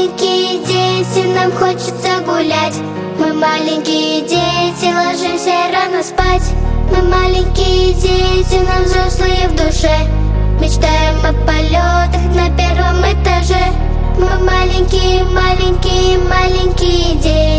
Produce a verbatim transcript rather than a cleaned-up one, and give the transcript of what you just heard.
маленькие дети, нам хочется гулять. Мы маленькие дети, ложимся рано спать. Мы маленькие дети, нам взрослые в душе. Мечтаем о полетах на первом этаже. Мы маленькие, маленькие, маленькие дети.